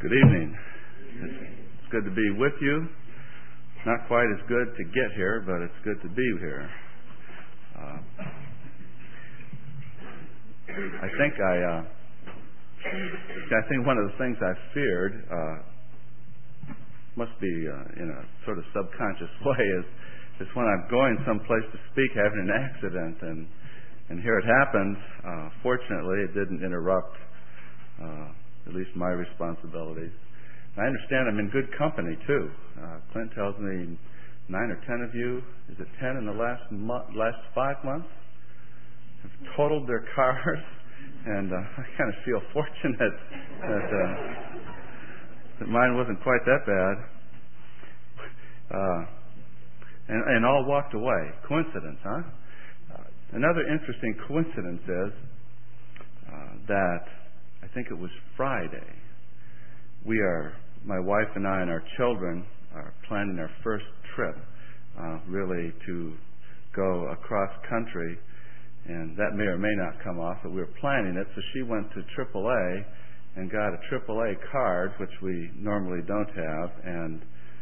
Good evening. It's good to be with you. Not quite as good to get here, but it's good to be here. I think one of the things I feared must be in a sort of subconscious way is when I'm going someplace to speak, having an accident, and here it happens. Fortunately, it didn't interrupt at least my responsibilities. I understand I'm in good company too. Clint tells me 9 or 10 of you, is it 10 in the last 5 months, have totaled their cars, and I kind of feel fortunate that mine wasn't quite that bad. And all walked away. Coincidence, huh? Another interesting coincidence is that I think it was Friday. My wife and I and our children are planning our first trip, really to go across country, and that may or may not come off, but we were planning it. So she went to AAA and got a AAA card, which we normally don't have, and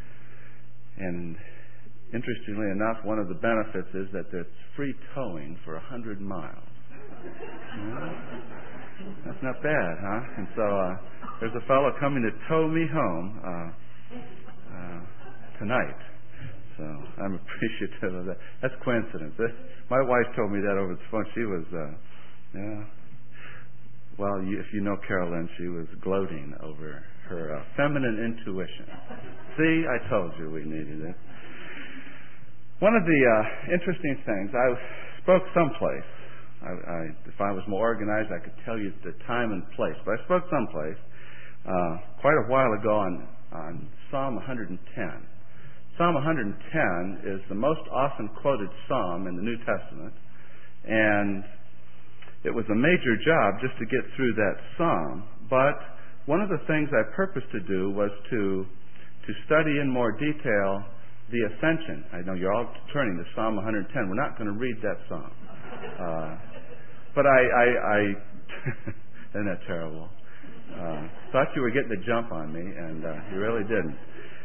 interestingly enough, one of the benefits is that it's free towing for 100 miles. That's not bad, huh? And so there's a fellow coming to tow me home tonight. So I'm appreciative of that. That's coincidence. My wife told me that over the phone. She was, if you know Carolyn, she was gloating over her feminine intuition. See, I told you we needed it. One of the interesting things, I spoke someplace. If I was more organized, I could tell you the time and place. But I spoke someplace quite a while ago on Psalm 110. Psalm 110 is the most often quoted psalm in the New Testament, and it was a major job just to get through that psalm. But one of the things I purposed to do was to study in more detail the Ascension. I know you're all turning to Psalm 110. We're not going to read that psalm. But I isn't that terrible? Thought you were getting the jump on me, and you really didn't.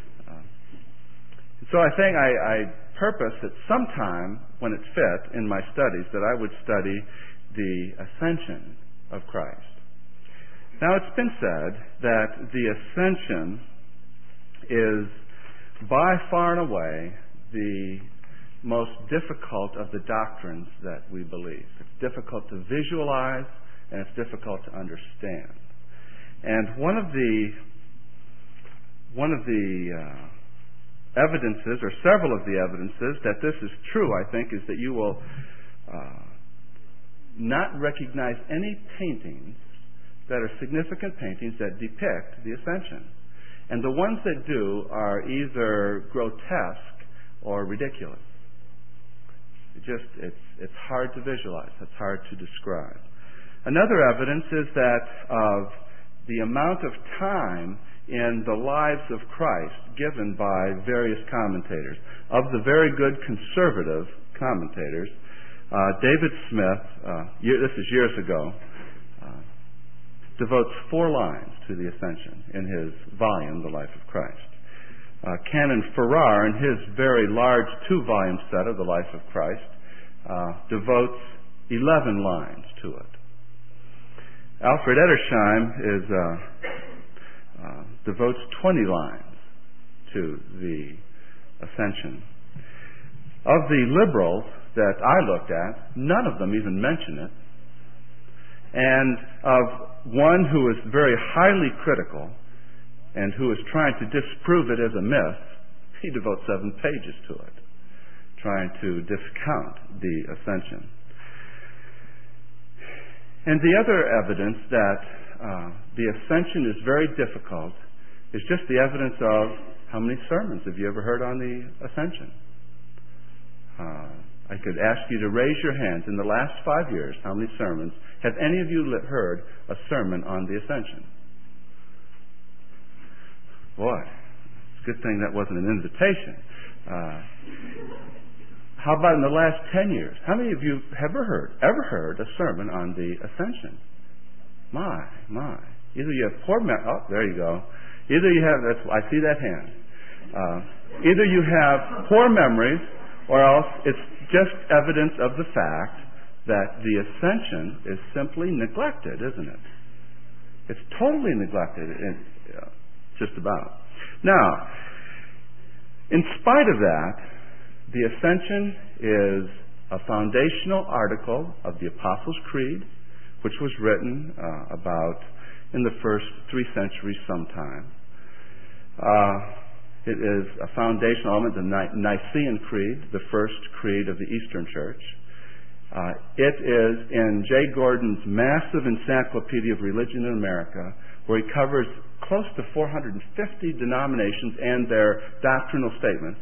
So I think I purposed at some time when it fit in my studies that I would study the Ascension of Christ. Now it's been said that the Ascension is by far and away the most difficult of the doctrines that we believe. It's difficult to visualize, and it's difficult to understand. And one of the evidences, or several of the evidences that this is true, I think, is that you will not recognize any paintings that are significant paintings that depict the Ascension. And the ones that do are either grotesque or ridiculous. It's hard to visualize. It's hard to describe. Another evidence is that of the amount of time in the lives of Christ given by various commentators. Of the very good conservative commentators, David Smith, this is years ago, devotes 4 lines to the Ascension in his volume, The Life of Christ. Canon Farrar, in his very large 2-volume set of The Life of Christ, devotes 11 lines to it. Alfred Edersheim devotes 20 lines to the Ascension. Of the liberals that I looked at, none of them even mention it. And of one who is very highly critical and who is trying to disprove it as a myth, he devotes 7 pages to it, trying to discount the Ascension. And the other evidence that the Ascension is very difficult is just the evidence of how many sermons have you ever heard on the Ascension? I could ask you to raise your hands in the last 5 years, how many sermons have any of you heard a sermon on the Ascension? Boy, it's a good thing that wasn't an invitation. How about in the last 10 years? How many of you have ever heard a sermon on the Ascension? My. Either you have poor memory. Oh, there you go. Either you have, I see that hand. Either you have poor memories, or else it's just evidence of the fact that the ascension is simply neglected, isn't it? It's totally neglected, just about. Now, in spite of that, the ascension is a foundational article of the Apostles' Creed, which was written about in the first 3 centuries sometime. It is a foundational element, the Nicene Creed, the first creed of the Eastern Church. It is in J. Gordon's massive Encyclopedia of Religion in America, where he covers close to 450 denominations and their doctrinal statements.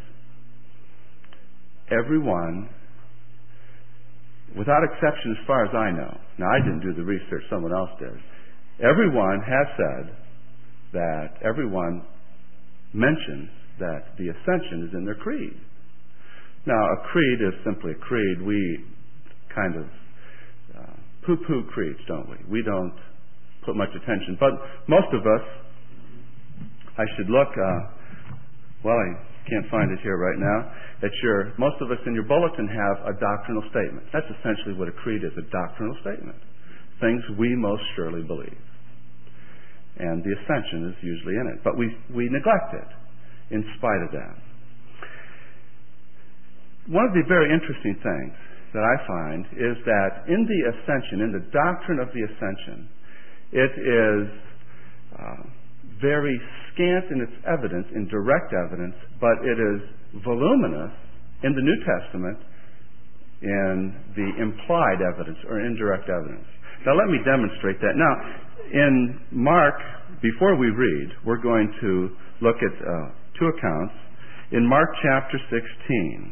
Everyone, without exception as far as I know, now I didn't do the research, someone else did, everyone has said that everyone mentions that the ascension is in their creed. Now, a creed is simply a creed. We kind of poo-poo creeds, don't we? We don't put much attention. But most of us, I should look, well, I can't find it here right now, most of us in your bulletin have a doctrinal statement. That's essentially what a creed is, a doctrinal statement. Things we most surely believe. And the ascension is usually in it. But we neglect it in spite of that. One of the very interesting things that I find is that in the ascension, in the doctrine of the ascension, it is very scant in its evidence, in direct evidence, but it is voluminous in the New Testament in the implied evidence or indirect evidence. Now let me demonstrate that. Now, in Mark, before we read, we're going to look at 2 accounts. In Mark chapter 16,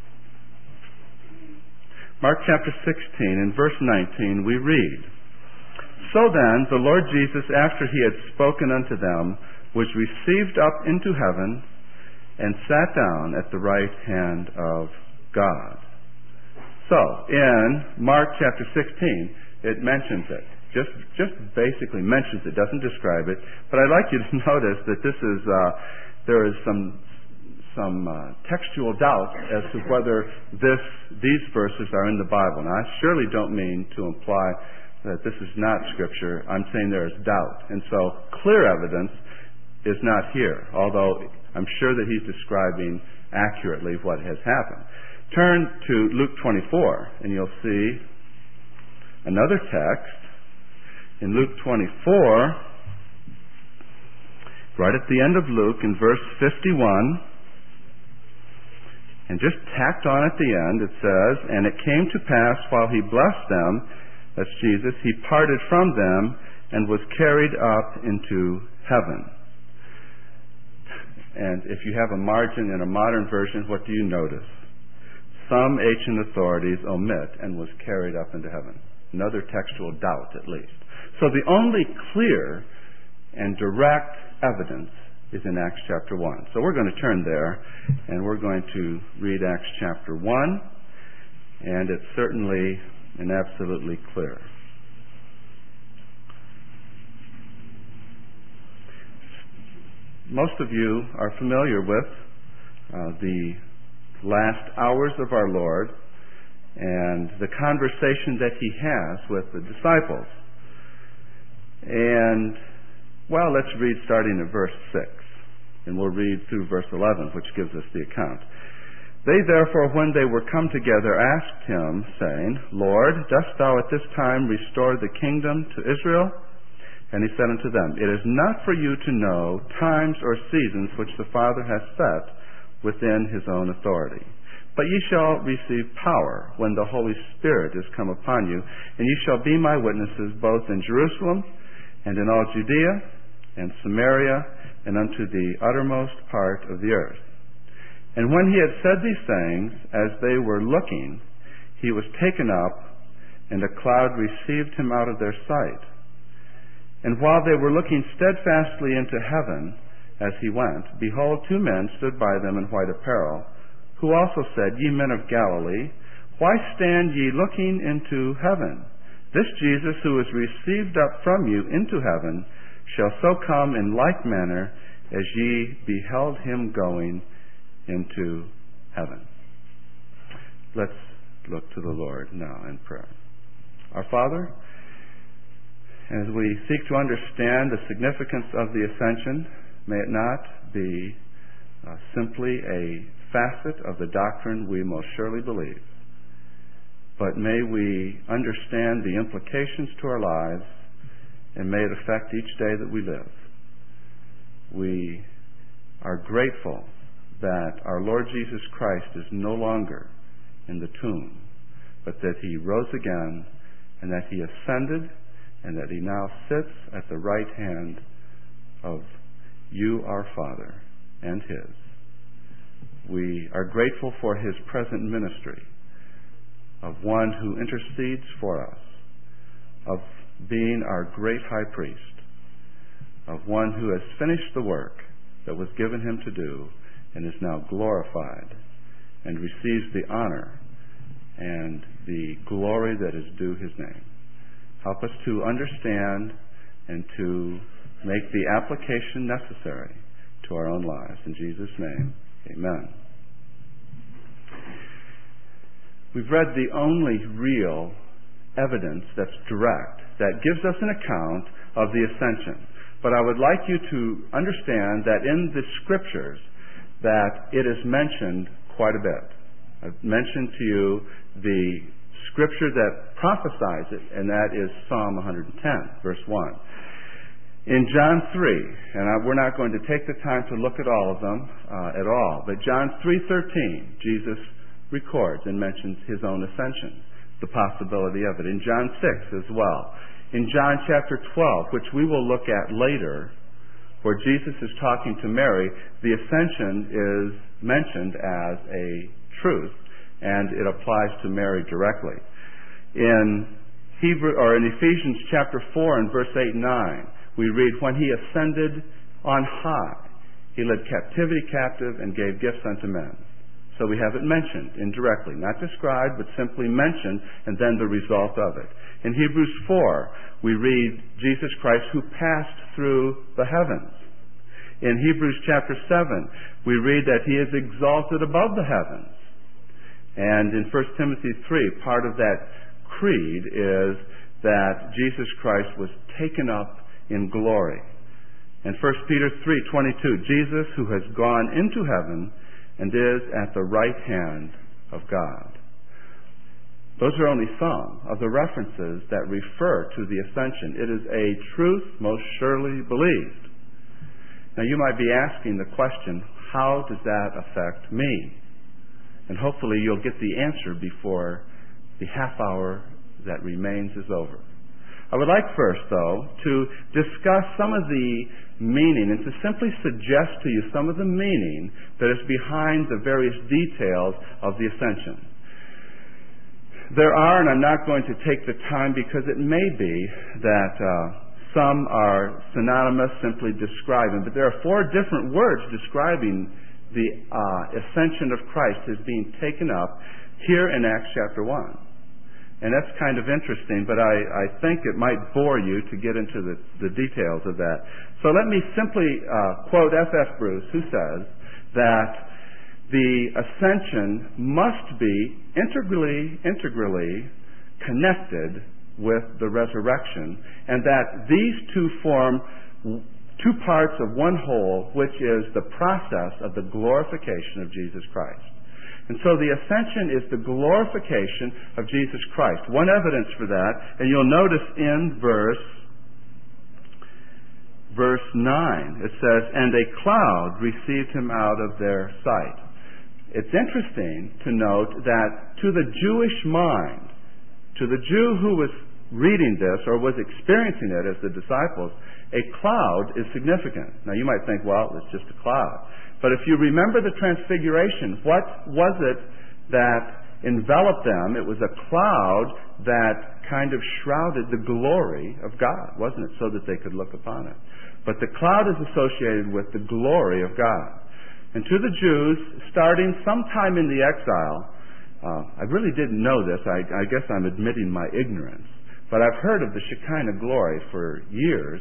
Mark chapter 16, in verse 19, we read, "So then, the Lord Jesus, after he had spoken unto them, was received up into heaven, and sat down at the right hand of God." So, in Mark chapter 16, it mentions it. Just basically mentions it, doesn't describe it. But I'd like you to notice that this is, there is some textual doubt as to whether these verses are in the Bible. Now, I surely don't mean to imply that this is not Scripture. I'm saying there is doubt. And so, clear evidence is not here, although I'm sure that he's describing accurately what has happened. Turn to Luke 24, and you'll see another text. In Luke 24, right at the end of Luke, in verse 51, and just tacked on at the end, it says, "And it came to pass while he blessed them," that's Jesus, "he parted from them and was carried up into heaven." And if you have a margin in a modern version, what do you notice? Some ancient authorities omit "and was carried up into heaven." Another textual doubt, at least. So the only clear and direct evidence is in Acts chapter 1. So we're going to turn there, and we're going to read Acts chapter 1, and it's certainly and absolutely clear. Most of you are familiar with the last hours of our Lord and the conversation that he has with the disciples. And, well, let's read starting at verse 6, and we'll read through verse 11, which gives us the account. "They therefore, when they were come together, asked him, saying, Lord, dost thou at this time restore the kingdom to Israel? And he said unto them, It is not for you to know times or seasons which the Father hath set within his own authority. But ye shall receive power when the Holy Spirit is come upon you, and ye shall be my witnesses both in Jerusalem and in all Judea and Samaria and unto the uttermost part of the earth. And when he had said these things, as they were looking, he was taken up, and a cloud received him out of their sight. And while they were looking steadfastly into heaven as he went, behold, 2 men stood by them in white apparel, who also said, Ye men of Galilee, why stand ye looking into heaven? This Jesus, who is received up from you into heaven, shall so come in like manner as ye beheld him going into heaven. Let's look to the Lord now in prayer. Our Father, as we seek to understand the significance of the ascension, may it not be simply a facet of the doctrine we most surely believe, but may we understand the implications to our lives and may it affect each day that we live. We are grateful that our Lord Jesus Christ is no longer in the tomb, but that he rose again and that he ascended and that he now sits at the right hand of you, our Father, and his. We are grateful for his present ministry of one who intercedes for us, of being our great high priest, of one who has finished the work that was given him to do and is now glorified and receives the honor and the glory that is due his name. Help us to understand and to make the application necessary to our own lives. In Jesus' name, amen. We've read the only real evidence that's direct, that gives us an account of the ascension. But I would like you to understand that in the Scriptures that it is mentioned quite a bit. I've mentioned to you the Scripture that prophesies it, and that is Psalm 110, verse 1. In John 3, and we're not going to take the time to look at all of them at all, but John 3:13, Jesus records and mentions his own ascension, the possibility of it. In John 6 as well. In John chapter 12, which we will look at later, where Jesus is talking to Mary, the ascension is mentioned as a truth, and it applies to Mary directly. In Ephesians chapter 4 and verse 8 and 9, we read, when he ascended on high, he led captivity captive and gave gifts unto men. So we have it mentioned indirectly, not described, but simply mentioned, and then the result of it. In Hebrews 4, we read Jesus Christ who passed through the heavens. In Hebrews chapter 7, we read that he is exalted above the heavens. And in 1 Timothy 3, part of that creed is that Jesus Christ was taken up in glory. In 1 Peter 3:22, Jesus who has gone into heaven and is at the right hand of God. Those are only some of the references that refer to the ascension. It is a truth most surely believed. Now you might be asking the question, how does that affect me? And hopefully you'll get the answer before the half hour that remains is over. I would like first, though, to discuss some of the meaning and to simply suggest to you some of the meaning that is behind the various details of the ascension. There are, and I'm not going to take the time because it may be that some are synonymous, simply describing, but there are 4 different words describing the ascension of Christ as being taken up here in Acts chapter 1. And that's kind of interesting, but I think it might bore you to get into the details of that. So let me simply quote F.F. Bruce, who says that the ascension must be integrally connected with the resurrection, and that these two form 2 parts of one whole, which is the process of the glorification of Jesus Christ. And so the ascension is the glorification of Jesus Christ. One evidence for that, and you'll notice in verse 9, it says, and a cloud received him out of their sight. It's interesting to note that to the Jewish mind, to the Jew who was reading this or was experiencing it as the disciples, a cloud is significant. Now you might think, well, it's just a cloud. But if you remember the transfiguration, what was it that enveloped them? It was a cloud that kind of shrouded the glory of God, wasn't it? So that they could look upon it. But the cloud is associated with the glory of God. And to the Jews, starting sometime in the exile, I really didn't know this. I guess I'm admitting my ignorance. But I've heard of the Shekinah glory for years.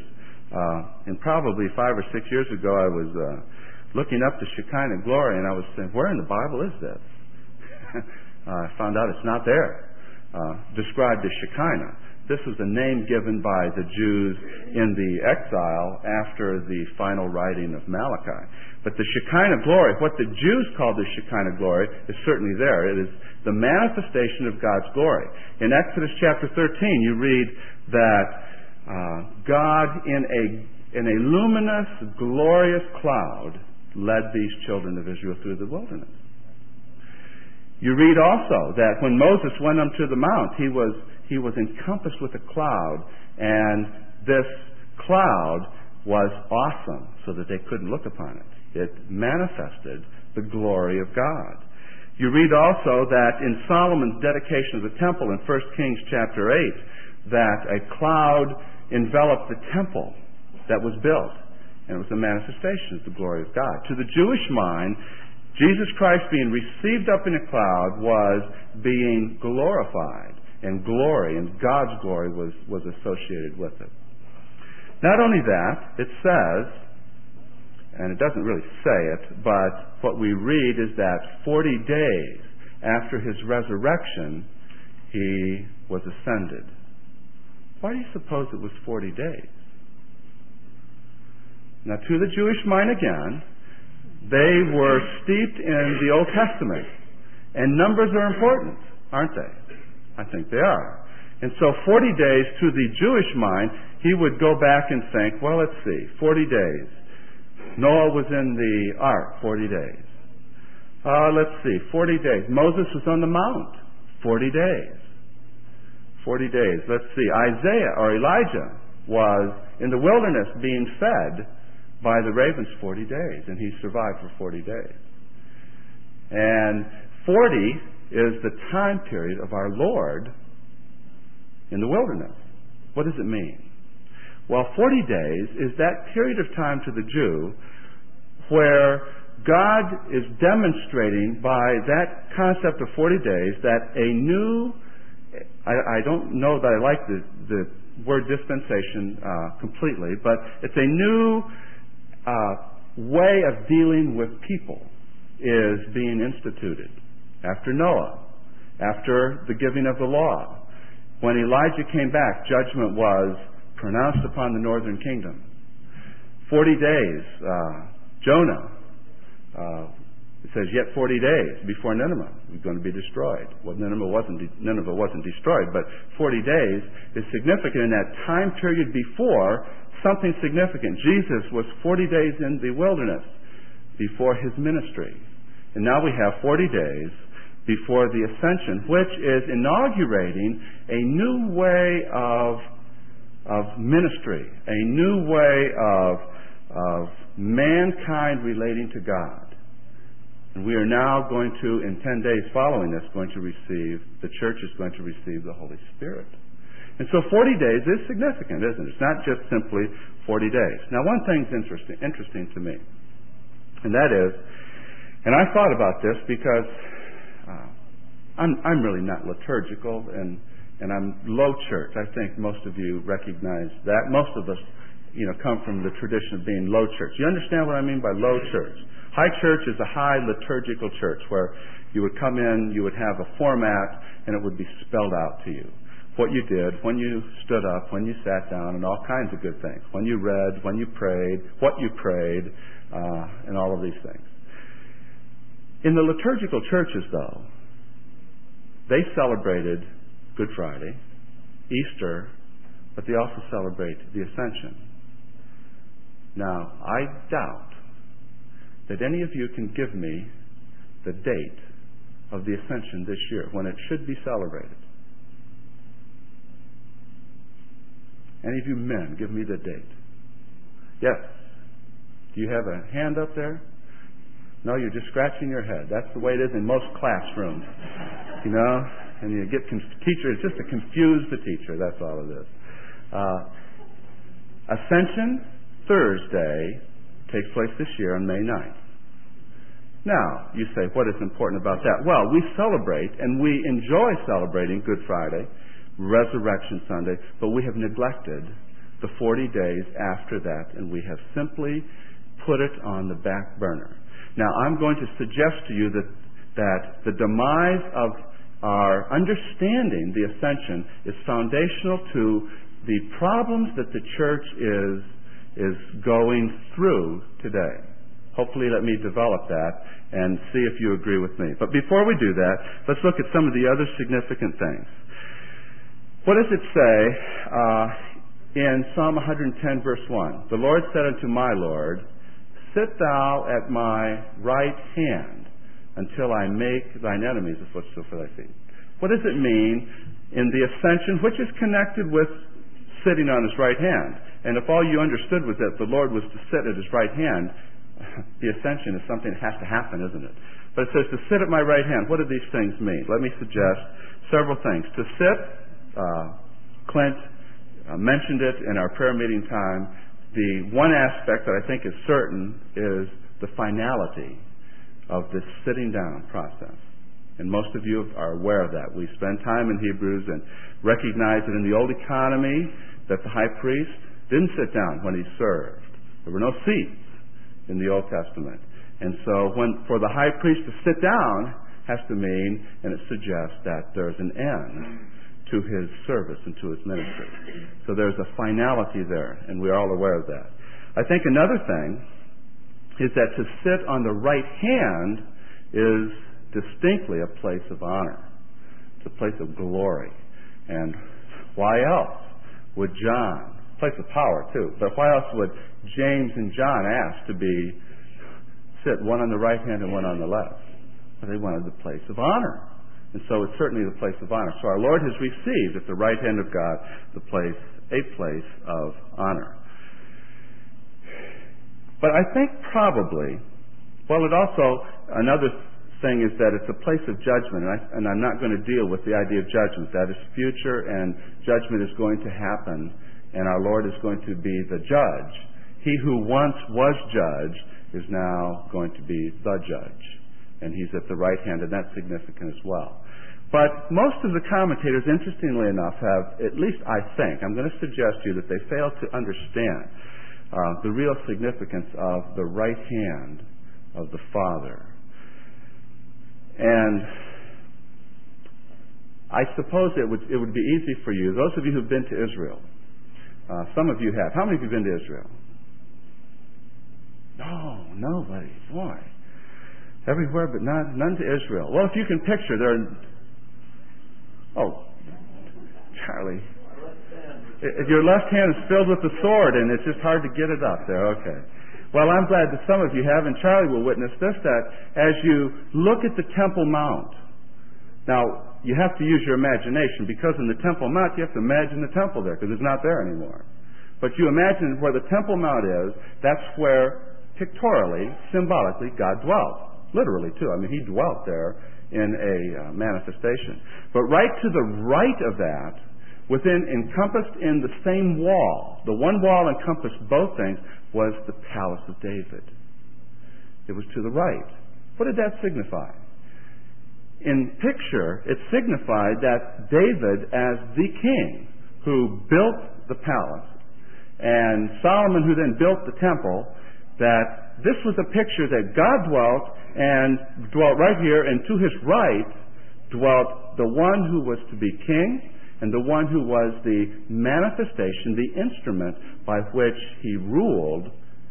And probably 5 or 6 years ago, I was looking up the Shekinah glory, and I was saying, where in the Bible is this? I found out it's not there, described as Shekinah. This was a name given by the Jews in the exile after the final writing of Malachi. But the Shekinah glory, what the Jews called the Shekinah glory, is certainly there. It is the manifestation of God's glory. In Exodus chapter 13, you read that God in a luminous, glorious cloud led these children of Israel through the wilderness. You read also that when Moses went up to the mount, he was encompassed with a cloud, and this cloud was awesome so that they couldn't look upon it. It manifested the glory of God. You read also that in Solomon's dedication of the temple in 1 Kings chapter 8, that a cloud enveloped the temple that was built, and it was a manifestation of the glory of God. To the Jewish mind, Jesus Christ being received up in a cloud was being glorified, and glory, and God's glory was associated with it. Not only that, it says, and it doesn't really say it, but what we read is that 40 days after his resurrection, he was ascended. Why do you suppose it was 40 days? Now, to the Jewish mind again, they were steeped in the Old Testament. And numbers are important, aren't they? I think they are. And so 40 days to the Jewish mind, he would go back and think, well, let's see, 40 days. Noah was in the ark, 40 days. Let's see, 40 days. Moses was on the mount, 40 days. 40 days. Let's see, Isaiah or Elijah was in the wilderness being fed by the ravens 40 days, and he survived for 40 days. And 40 is the time period of our Lord in the wilderness. What does it mean? Well, 40 days is that period of time to the Jew where God is demonstrating by that concept of 40 days that a new, I don't know that I like the word dispensation completely, but it's a new way of dealing with people is being instituted. After Noah, after the giving of the law, when Elijah came back, judgment was pronounced upon the northern kingdom. 40 days, Jonah, it says, yet 40 days before Nineveh was going to be destroyed. Well, Nineveh wasn't destroyed, but 40 days is significant in that time period before something significant. Jesus was 40 days in the wilderness before his ministry. And now we have 40 days before the ascension, which is inaugurating a new way of ministry, a new way of mankind relating to God. And we are now going to, in 10 days following this, the church is going to receive the Holy Spirit. And so 40 days is significant, isn't it? It's not just simply 40 days. Now, one thing's interesting to me, and that is, and I thought about this because I'm really not liturgical, and I'm low church. I think most of you recognize that. Most of us, come from the tradition of being low church. You understand what I mean by low church? High church is a high liturgical church where you would come in, you would have a format, and it would be spelled out to you. What you did, when you stood up, when you sat down, and all kinds of good things. When you read, when you prayed, what you prayed, and all of these things. In the liturgical churches, though, they celebrated Good Friday, Easter, but they also celebrate the Ascension. Now, I doubt that any of you can give me the date of the Ascension this year, when it should be celebrated. Any of you men, give me the date. Yes. Do you have a hand up there? No, you're just scratching your head. That's the way it is in most classrooms. And you get teacher, it's just to confuse the teacher. That's all it is. Ascension Thursday takes place this year on May 9th. Now, you say, what is important about that? Well, we celebrate, and we enjoy celebrating Good Friday, Resurrection Sunday, but we have neglected the 40 days after that, and we have simply put it on the back burner. Now, I'm going to suggest to you that the demise of our understanding the ascension is foundational to the problems that the church is going through today. Hopefully, let me develop that and see if you agree with me. But before we do that, let's look at some of the other significant things. What does it say in Psalm 110, verse 1? The Lord said unto my Lord, sit thou at my right hand until I make thine enemies a footstool for thy feet. What does it mean in the ascension, which is connected with sitting on his right hand? And if all you understood was that the Lord was to sit at his right hand, the ascension is something that has to happen, isn't it? But it says to sit at my right hand. What do these things mean? Let me suggest several things. To sit, Clint mentioned it in our prayer meeting time. The one aspect that I think is certain is the finality of this sitting down process. And most of you are aware of that. We spend time in Hebrews and recognize that in the old economy that the high priest didn't sit down when he served. There were no seats in the Old Testament. And so for the high priest to sit down has to mean, and it suggests that there's an end to his service and to his ministry. So there's a finality there, and we're all aware of that. I think another thing is that to sit on the right hand is distinctly a place of honor. It's a place of glory. And why else would John, place of power too, but why else would James and John ask to sit one on the right hand and one on the left? Well, they wanted the place of honor. And so it's certainly the place of honor. So our Lord has received at the right hand of God a place of honor. But I think probably, it also, another thing is that it's a place of judgment, and I'm not going to deal with the idea of judgment. That is future, and judgment is going to happen, and our Lord is going to be the judge. He who once was judge is now going to be the judge, and he's at the right hand, and that's significant as well. But most of the commentators, interestingly enough, have, at least I think, I'm going to suggest to you that they fail to understand the real significance of the right hand of the Father. And I suppose it would be easy for you, those of you who've been to Israel, some of you have. How many of you have been to Israel? No, nobody. Boy. Everywhere but none to Israel. Well, if you can picture, Charlie. Your left hand is filled with the sword, and it's just hard to get it up there. Okay. Well, I'm glad that some of you have, and Charlie will witness this, that as you look at the Temple Mount, now, you have to use your imagination, because in the Temple Mount, you have to imagine the temple there, because it's not there anymore. But you imagine where the Temple Mount is, that's where, pictorially, symbolically, God dwelt. Literally, too. I mean, he dwelt there in a manifestation. But right to the right of that, encompassed in the same wall, the one wall encompassed both things, was the palace of David. It was to the right. What did that signify? In picture, it signified that David, as the king who built the palace, and Solomon, who then built the temple, that this was a picture that God dwelt right here, and to his right dwelt the one who was to be king, and the one who was the manifestation, the instrument by which he ruled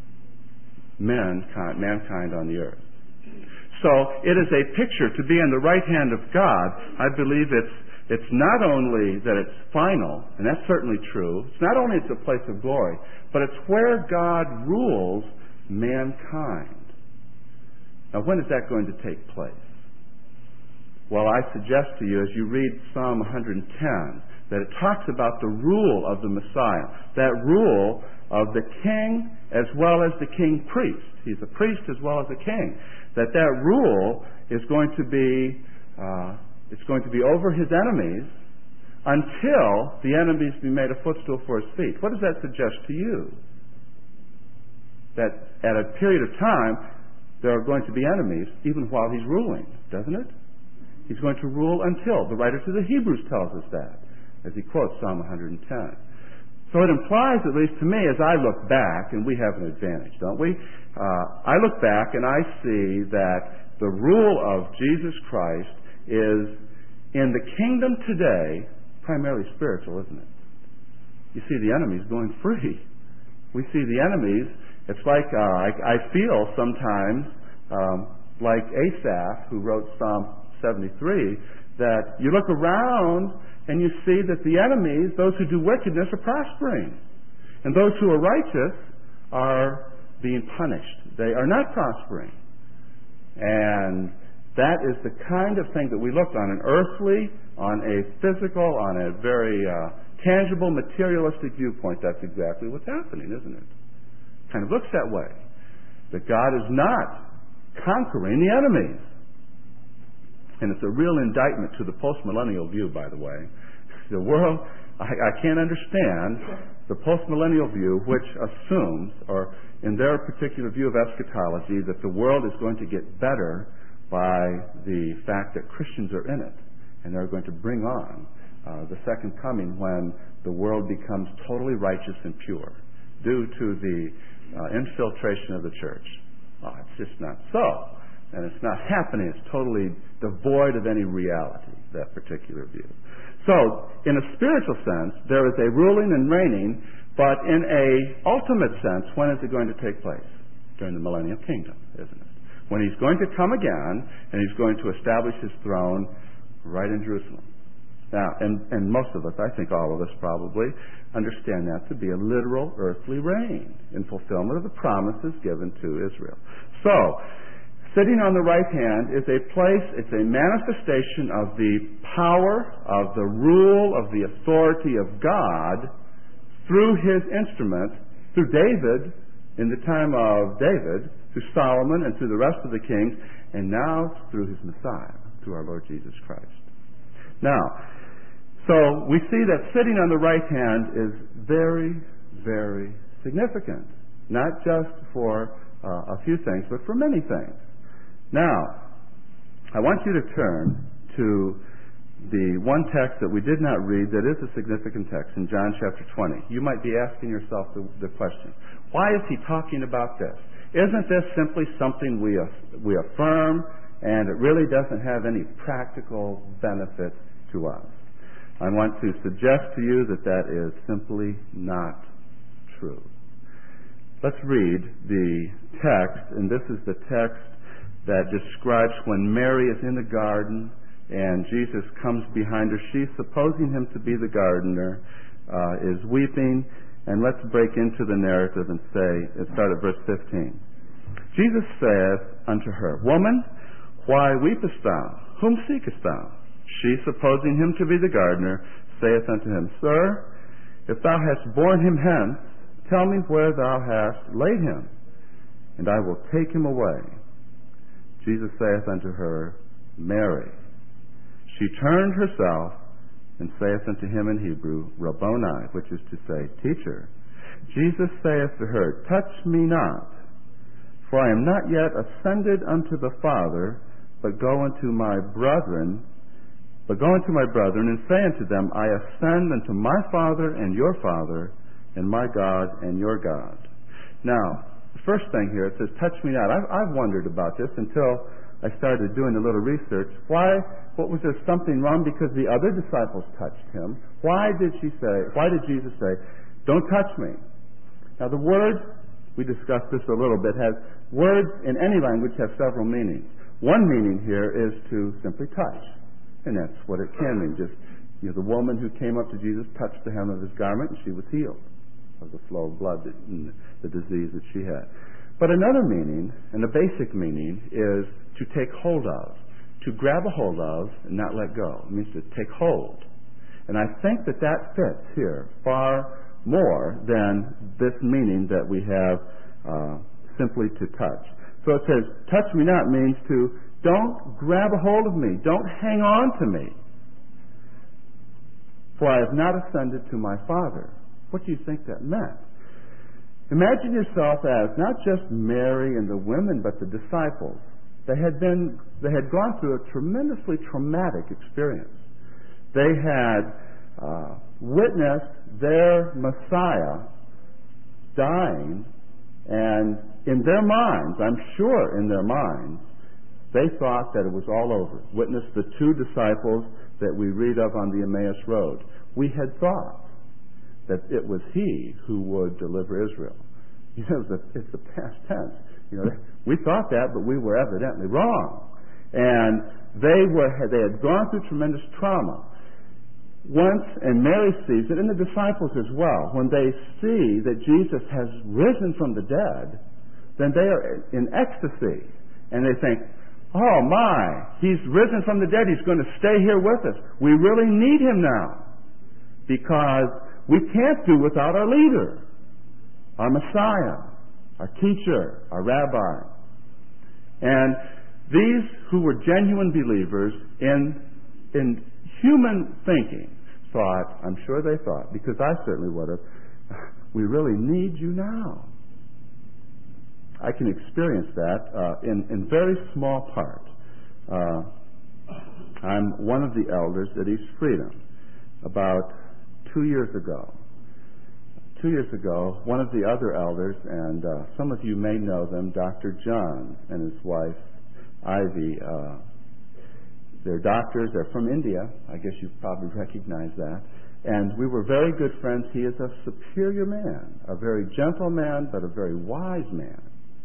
mankind on the earth. So it is a picture to be on the right hand of God. I believe it's not only that it's final, and that's certainly true. It's not only it's a place of glory, but it's where God rules mankind. Now, when is that going to take place? Well, I suggest to you, as you read Psalm 110, that it talks about the rule of the Messiah, that rule of the king as well as the king-priest. He's a priest as well as a king. That rule is going to be over his enemies until the enemies be made a footstool for his feet. What does that suggest to you? That at a period of time, there are going to be enemies even while he's ruling, doesn't it? He's going to rule until. The writer to the Hebrews tells us that, as he quotes Psalm 110. So it implies, at least to me, as I look back, and we have an advantage, don't we? I look back and I see that the rule of Jesus Christ is, in the kingdom today, primarily spiritual, isn't it? You see the enemies going free. We see the enemies. It's like I feel sometimes like Asaph, who wrote Psalm 73, that you look around and you see that the enemies, those who do wickedness, are prospering. And those who are righteous are being punished. They are not prospering. And that is the kind of thing that we look on an earthly, on a physical, on a very tangible, materialistic viewpoint. That's exactly what's happening, isn't it? Kind of looks that way. That God is not conquering the enemies. And it's a real indictment to the postmillennial view, by the way. The world, I can't understand the postmillennial view, which assumes, or in their particular view of eschatology, that the world is going to get better by the fact that Christians are in it. And they're going to bring on the second coming when the world becomes totally righteous and pure due to the infiltration of the church. Oh, it's just not so. And it's not happening. It's totally devoid of any reality, that particular view. So, in a spiritual sense, there is a ruling and reigning, but in a ultimate sense, when is it going to take place? During the millennial kingdom, isn't it? When he's going to come again, and he's going to establish his throne right in Jerusalem. Now, and most of us, I think all of us probably, understand that to be a literal earthly reign in fulfillment of the promises given to Israel. So, sitting on the right hand is a place, it's a manifestation of the power, of the rule, of the authority of God through his instrument, through David, in the time of David, through Solomon and through the rest of the kings, and now through his Messiah, through our Lord Jesus Christ. Now, so we see that sitting on the right hand is very, very significant. Not just for a few things, but for many things. Now, I want you to turn to the one text that we did not read that is a significant text in John chapter 20. You might be asking yourself the question, why is he talking about this? Isn't this simply something we affirm and it really doesn't have any practical benefit to us? I want to suggest to you that that is simply not true. Let's read the text, and this is the text that describes when Mary is in the garden and Jesus comes behind her. She, supposing him to be the gardener, is weeping. And let's break into the narrative and start at verse 15. Jesus saith unto her, Woman, why weepest thou? Whom seekest thou? She, supposing him to be the gardener, saith unto him, Sir, if thou hast borne him hence, tell me where thou hast laid him, and I will take him away. Jesus saith unto her, Mary. She turned herself and saith unto him in Hebrew, Rabboni, which is to say, Teacher. Jesus saith to her, Touch me not, for I am not yet ascended unto the Father, but go unto my brethren, and say unto them, I ascend unto my Father and your Father, and my God and your God. Now, the first thing here, it says, touch me not. I've wondered about this until I started doing a little research. What was there something wrong because the other disciples touched him? Why did Jesus say, don't touch me? Now the word, we discussed this a little bit, words in any language have several meanings. One meaning here is to simply touch. And that's what it can mean. Just, the woman who came up to Jesus touched the hem of his garment and she was healed of the flow of blood and the disease that she had. But another meaning, and the basic meaning, is to take hold of, to grab a hold of and not let go. It means to take hold. And I think that fits here far more than this meaning that we have simply to touch. So it says, touch me not means to don't grab a hold of me. Don't hang on to me. For I have not ascended to my Father. What do you think that meant? Imagine yourself as not just Mary and the women, but the disciples. They had gone through a tremendously traumatic experience. They had witnessed their Messiah dying, and in their minds, I'm sure in their minds, they thought that it was all over. Witness the two disciples that we read of on the Emmaus Road. We had thought that it was he who would deliver Israel. You know, it's the past tense. You know, we thought that, but we were evidently wrong. And they had gone through tremendous trauma. Once, and Mary sees it, and the disciples as well, when they see that Jesus has risen from the dead, then they are in ecstasy. And they think, oh my, he's risen from the dead, he's going to stay here with us. We really need him now. Because we can't do without our leader, our Messiah, our teacher, our rabbi. And these who were genuine believers in human thinking thought, I'm sure they thought, because I certainly would have, we really need you now. I can experience that in very small part. I'm one of the elders at East Freedom. About 2 years ago, one of the other elders, and some of you may know them, Dr. John and his wife, Ivy, they're doctors, they're from India. I guess you probably recognize that. And we were very good friends. He is a superior man, a very gentle man, but a very wise man.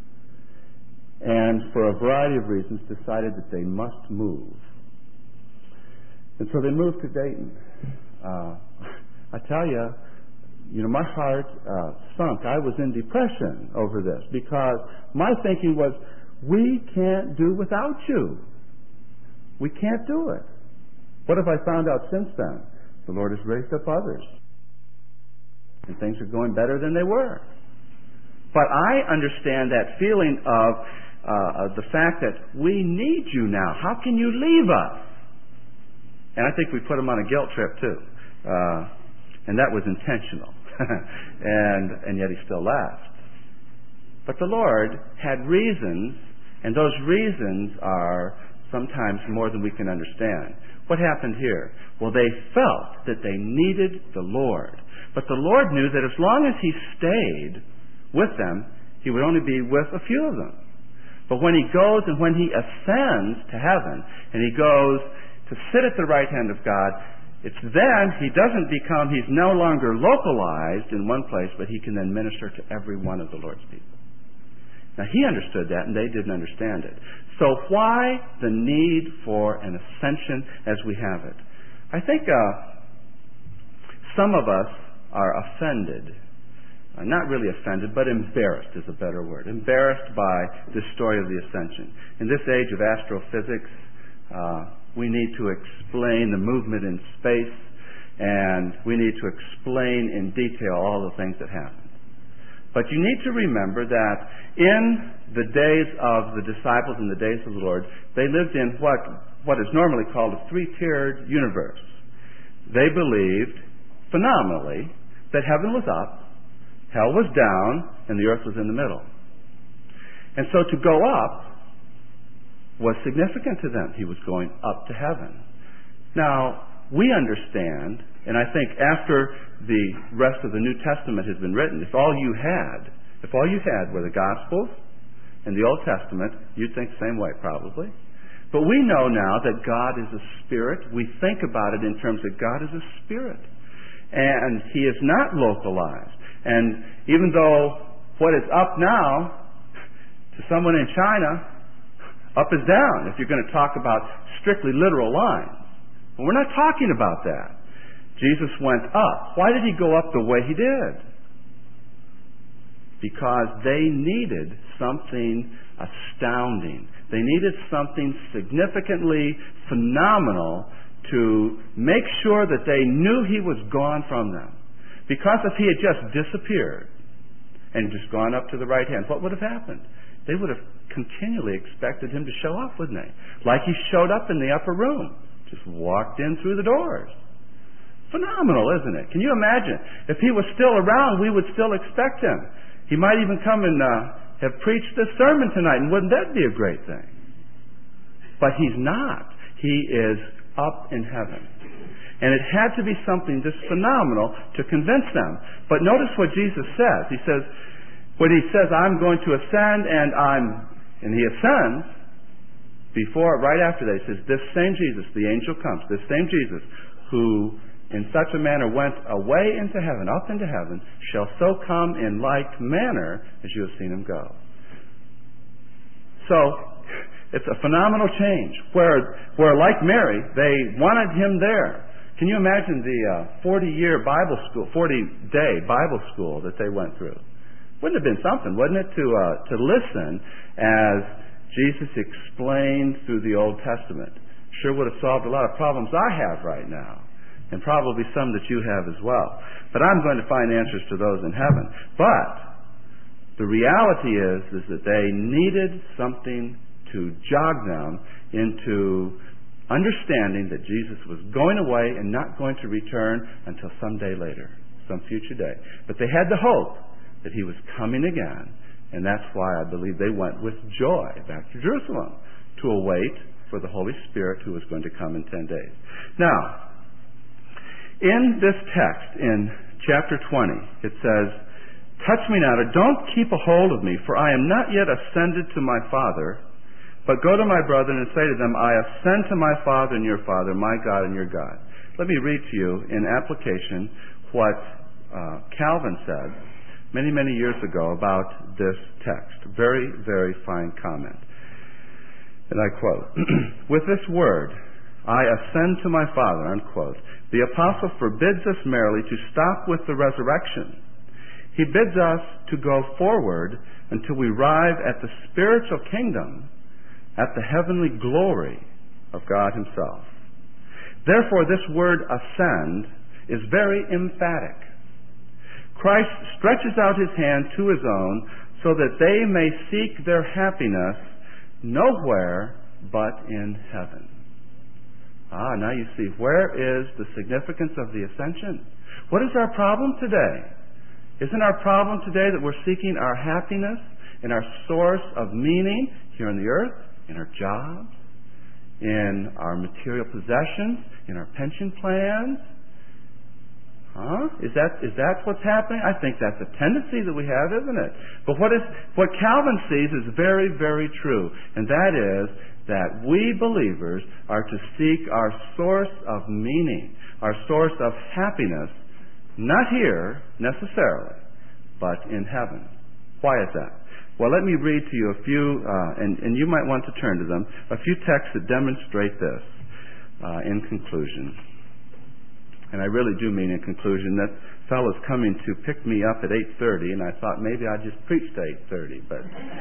And for a variety of reasons decided that they must move. And so they moved to Dayton. I tell you, my heart sunk. I was in depression over this because my thinking was, we can't do without you. We can't do it. What have I found out since then? The Lord has raised up others. And things are going better than they were. But I understand that feeling of the fact that we need you now. How can you leave us? And I think we put him on a guilt trip too. And that was intentional. and yet he still left. But the Lord had reasons, and those reasons are sometimes more than we can understand. What happened here? Well, they felt that they needed the Lord. But the Lord knew that as long as he stayed with them, he would only be with a few of them. But when he goes and when he ascends to heaven, and he goes to sit at the right hand of God, it's then he's no longer localized in one place, but he can then minister to every one of the Lord's people. Now, he understood that, and they didn't understand it. So why the need for an ascension as we have it? I think some of us are offended. Not really offended, but embarrassed is a better word. Embarrassed by this story of the ascension. In this age of astrophysics, we need to explain the movement in space, and we need to explain in detail all the things that happen. But you need to remember that in the days of the disciples and the days of the Lord, they lived in what is normally called a three-tiered universe. They believed, phenomenally, that heaven was up, hell was down, and the earth was in the middle. And so to go up was significant to them. He was going up to heaven. Now, we understand, and I think after the rest of the New Testament has been written, if all you had were the Gospels and the Old Testament, you'd think the same way probably. But we know now that God is a spirit. We think about it in terms that God is a spirit. And he is not localized. And even though what is up now, to someone in China, up is down, if you're going to talk about strictly literal lines. But we're not talking about that. Jesus went up. Why did he go up the way he did? Because they needed something astounding. They needed something significantly phenomenal to make sure that they knew he was gone from them. Because if he had just disappeared and just gone up to the right hand, what would have happened? They would have continually expected him to show up, wouldn't they? Like he showed up in the upper room. Just walked in through the doors. Phenomenal, isn't it? Can you imagine? If he was still around, we would still expect him. He might even come and have preached this sermon tonight, and wouldn't that be a great thing? But he's not. He is up in heaven. And it had to be something just phenomenal to convince them. But notice what Jesus says. He says, when he says, I'm going to ascend and he ascends, right after that, he says, this same Jesus, the angel comes, this same Jesus, who in such a manner went away into heaven, up into heaven, shall so come in like manner as you have seen him go. So, it's a phenomenal change, where like Mary, they wanted him there. Can you imagine the 40-day Bible school that they went through? Wouldn't have been something, wouldn't it, to listen as Jesus explained through the Old Testament? Sure would have solved a lot of problems I have right now, and probably some that you have as well. But I'm going to find answers to those in heaven. But the reality is that they needed something to jog them into understanding that Jesus was going away and not going to return until some day later, some future day. But they had the hope that he was coming again, and that's why I believe they went with joy back to Jerusalem to await for the Holy Spirit who was going to come in 10 days. Now, in this text, in chapter 20, it says, touch me not, or don't keep a hold of me, for I am not yet ascended to my Father, but go to my brethren and say to them, I ascend to my Father and your Father, my God and your God. Let me read to you in application what Calvin said many, many years ago about this text. Very, very fine comment. And I quote, with this word, I ascend to my Father, unquote, the apostle forbids us merely to stop with the resurrection. He bids us to go forward until we arrive at the spiritual kingdom, at the heavenly glory of God himself. Therefore, this word ascend is very emphatic. Christ stretches out his hand to his own so that they may seek their happiness nowhere but in heaven. Now you see, where is the significance of the ascension? What is our problem today? Isn't our problem today that we're seeking our happiness and our source of meaning here on the earth, in our jobs, in our material possessions, in our pension plans? Is that what's happening? I think that's a tendency that we have, isn't it? But what Calvin sees is very, very true, and that is that we believers are to seek our source of meaning, our source of happiness, not here necessarily, but in heaven. Why is that? Well, let me read to you a few, and you might want to turn to them, a few texts that demonstrate this in conclusion. And I really do mean in conclusion. That fellow's coming to pick me up at 8:30, and I thought maybe I'd just preach to 8:30. But,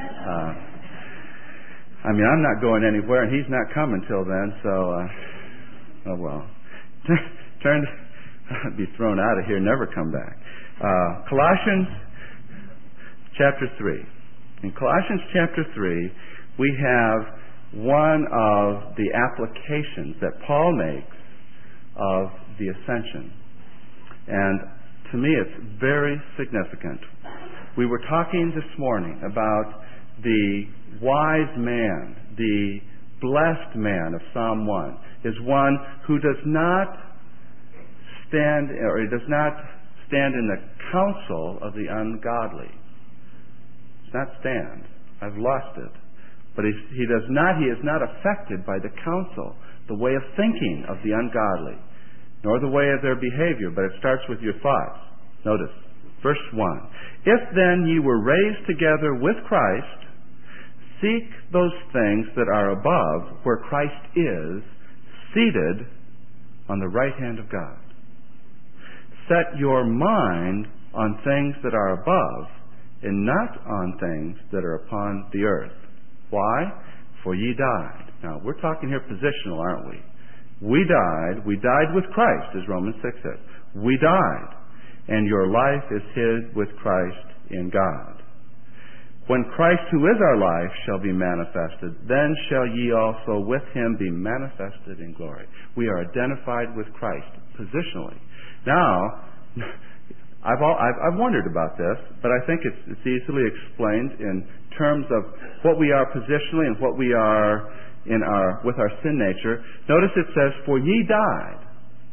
I'm not going anywhere, and he's not coming till then, so, oh well. Be thrown out of here, never come back. Colossians chapter 3. In Colossians chapter 3, we have one of the applications that Paul makes of the ascension. And to me, it's very significant. We were talking this morning about the wise man, the blessed man of Psalm 1, is one who does not stand in the counsel of the ungodly. Does not stand. I've lost it. But he is not affected by the counsel, the way of thinking of the ungodly, nor the way of their behavior, but it starts with your thoughts. Notice, verse 1. If then ye were raised together with Christ, seek those things that are above, where Christ is, seated on the right hand of God. Set your mind on things that are above, and not on things that are upon the earth. Why? For ye died. Now, we're talking here positional, aren't we? We died with Christ, as Romans 6 says. We died, and your life is hid with Christ in God. When Christ, who is our life, shall be manifested, then shall ye also with him be manifested in glory. We are identified with Christ positionally. Now, I've wondered about this, but I think it's easily explained in terms of what we are positionally and what we are with our sin nature. Notice it says, for ye died.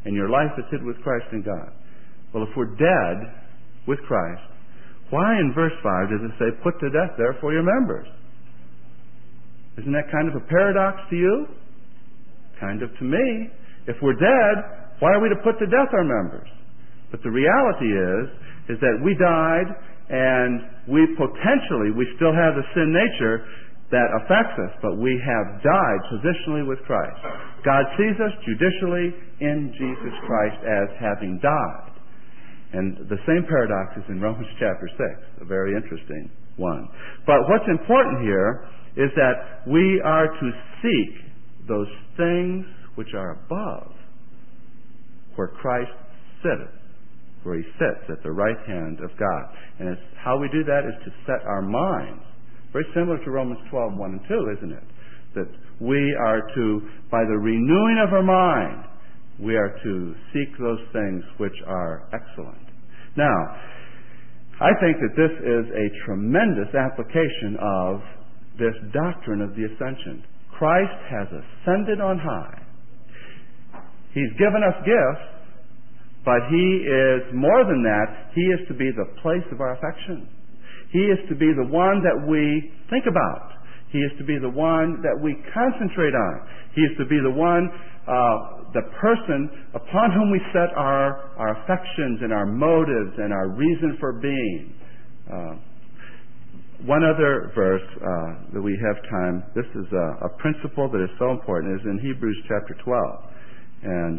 and your life is hid with Christ in God. Well, if we're dead with Christ, why in verse 5 does it say, put to death therefore your members? Isn't that kind of a paradox to you? Kind of to me. If we're dead, why are we to put to death our members? But the reality is that we died, and we still have the sin nature that affects us, but we have died positionally with Christ. God sees us judicially in Jesus Christ as having died. And the same paradox is in Romans chapter 6, a very interesting one. But what's important here is that we are to seek those things which are above, where Christ sitteth, where he sits at the right hand of God. And how we do that is to set our minds. Very similar to Romans 12, 1 and 2, isn't it? That we are to, by the renewing of our mind, we are to seek those things which are excellent. Now, I think that this is a tremendous application of this doctrine of the ascension. Christ has ascended on high. He's given us gifts, but He is more than that. He is to be the place of our affection. He is to be the one that we think about. He is to be the one that we concentrate on. He is to be the one, the person upon whom we set our affections and our motives and our reason for being. One other verse that we have time, this is a principle that is so important, is in Hebrews chapter 12. And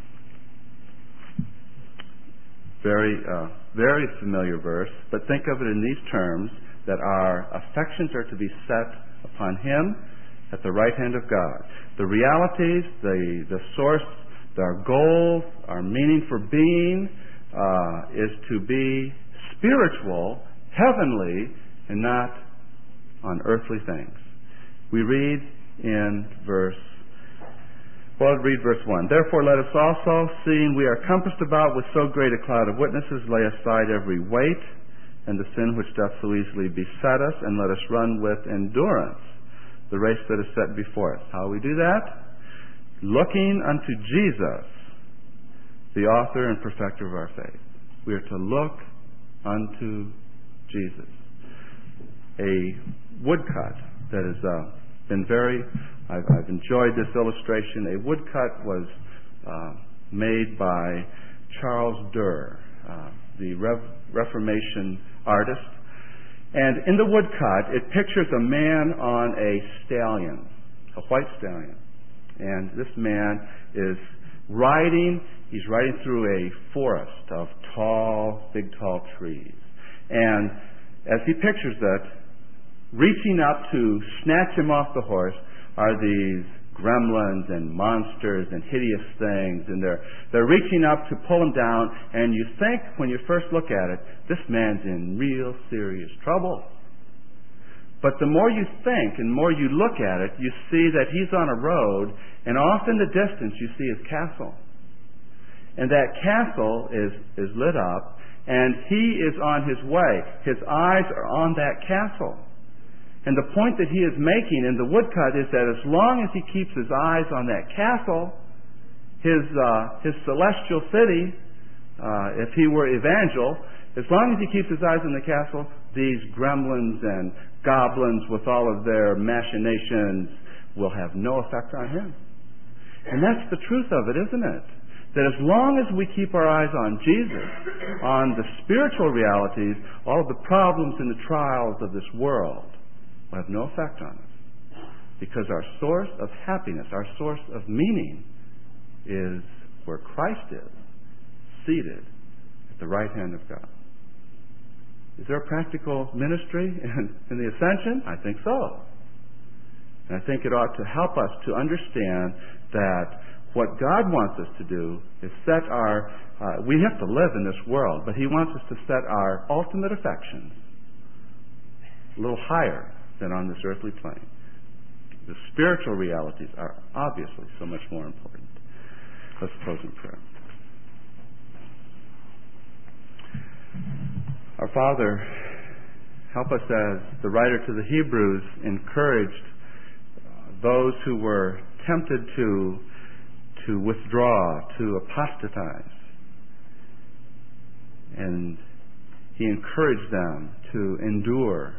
very familiar verse, but think of it in these terms, that our affections are to be set upon Him at the right hand of God. The realities, the source, our goal, our meaning for being is to be spiritual, heavenly, and not on earthly things. We read in verse 1. Therefore let us also, seeing we are compassed about with so great a cloud of witnesses, lay aside every weight and the sin which doth so easily beset us, and let us run with endurance the race that is set before us. How we do that? Looking unto Jesus, the author and perfecter of our faith. We are to look unto Jesus. A woodcut that has been I've enjoyed this illustration. A woodcut was made by Charles Durr, the Reformation artist. And in the woodcut, it pictures a man on a stallion, a white stallion. And this man is riding. He's riding through a forest of big tall trees. And as he pictures that, reaching up to snatch him off the horse are these gremlins and monsters and hideous things, and they're reaching up to pull him down, and you think, when you first look at it, this man's in real serious trouble. But the more you think and more you look at it, you see that he's on a road, and off in the distance you see his castle. And that castle is lit up, and he is on his way. His eyes are on that castle. And the point that he is making in the woodcut is that as long as he keeps his eyes on that castle, his celestial city, if he were evangel, as long as he keeps his eyes on the castle, these gremlins and goblins with all of their machinations will have no effect on him. And that's the truth of it, isn't it? That as long as we keep our eyes on Jesus, on the spiritual realities, all of the problems and the trials of this world will have no effect on us. Because our source of happiness, our source of meaning, is where Christ is, seated at the right hand of God. Is there a practical ministry in the ascension? I think so. And I think it ought to help us to understand that what God wants us to do is set we have to live in this world, but He wants us to set our ultimate affections a little higher than on this earthly plane. The spiritual realities are obviously so much more important. Let's close in prayer. Our Father, help us as the writer to the Hebrews encouraged those who were tempted to to withdraw, to apostatize. And he encouraged them to endure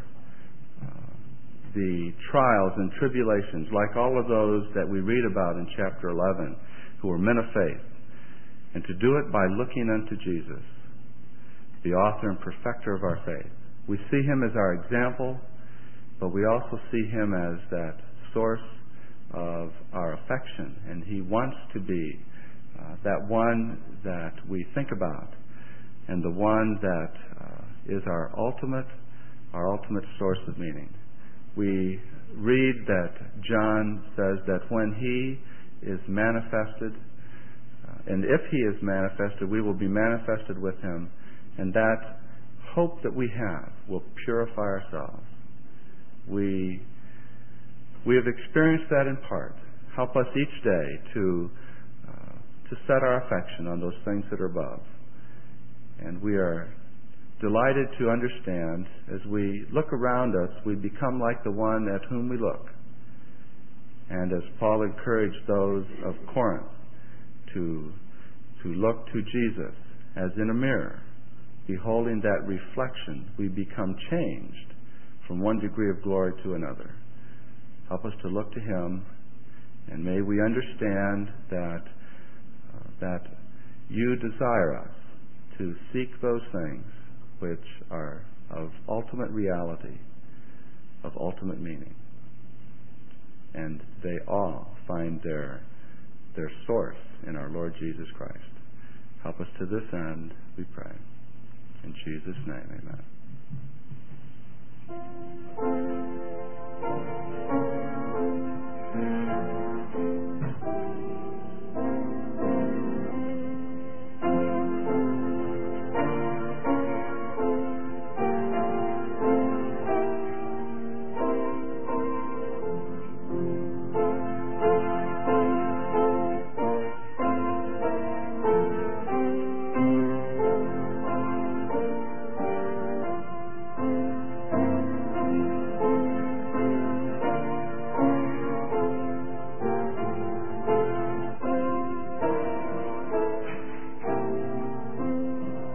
the trials and tribulations, like all of those that we read about in chapter 11, who were men of faith, and to do it by looking unto Jesus, the author and perfecter of our faith. We see him as our example, but we also see him as that source of our affection, and he wants to be that one that we think about, and the one that is our ultimate source of meaning. We read that John says that when he is manifested, and if he is manifested, we will be manifested with him, and that hope that we have will purify ourselves. We have experienced that in part. Help us each day to set our affection on those things that are above. And we are delighted to understand, as we look around us, we become like the one at whom we look. And as Paul encouraged those of Corinth to look to Jesus as in a mirror, beholding that reflection, we become changed from one degree of glory to another. Help us to look to him, and may we understand that you desire us to seek those things which are of ultimate reality, of ultimate meaning. And they all find their source in our Lord Jesus Christ. Help us to this end, we pray. In Jesus' name, amen.